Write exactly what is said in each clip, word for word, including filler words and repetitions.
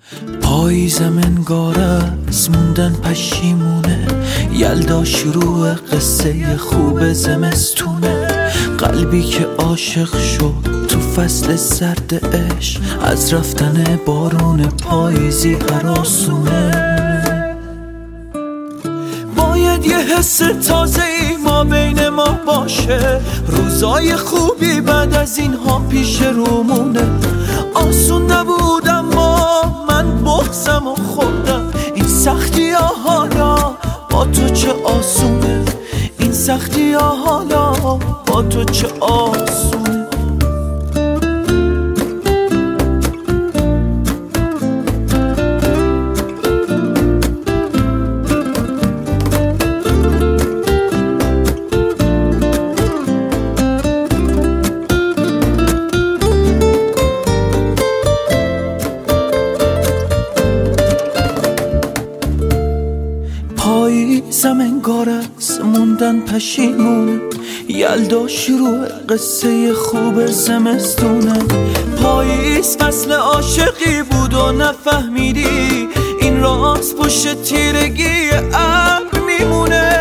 پاییزم انگار از موندن پشیمونه، یلدا شروع قصه خوب زمستونه. قلبی که عاشق شد تو فصل سرد عشق، از رفتن بارون پاییزی هراسونه. باید یه حس تازه ای ما بین ما باشه، روزای خوبی بعد از اینها پیش رومونه. آسون نبود اما من بغضم و خوردم، این سختی ها حالا با تو چه آسونه، این سختی ها حالا با تو چه آسونه. پاییزم انگار از موندن پشیمونه، یلدا شروع قصه خوب زمستونه. پاییز فصل عاشقی بود و نفهمیدی، این راز پشت تیرگی ابر میمونه.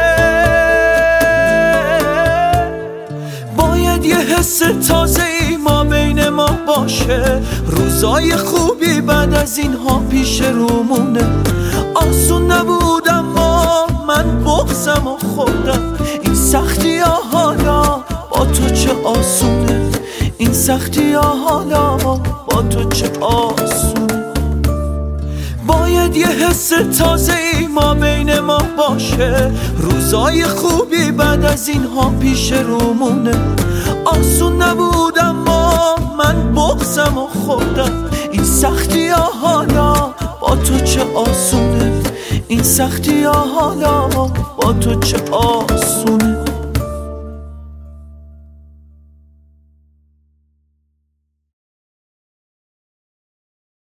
باید یه حس تازه ای ما بین ما باشه، روزای خوبی بعد از اینها پیش رومونه. آسون نبود اما من بغضم و خوردم، این سختی ها حالا با تو چه آسونه، این سختی ها حالا با تو چه آسونه. باید یه حس تازه ای ما بین ما باشه، روزای خوبی بعد از اینها پیش رومونه. آسون نبود اما من بغضم و خوردم، این سختی ها حالا با تو چه آسونه، این سختی ها حالا با تو چه آسونه.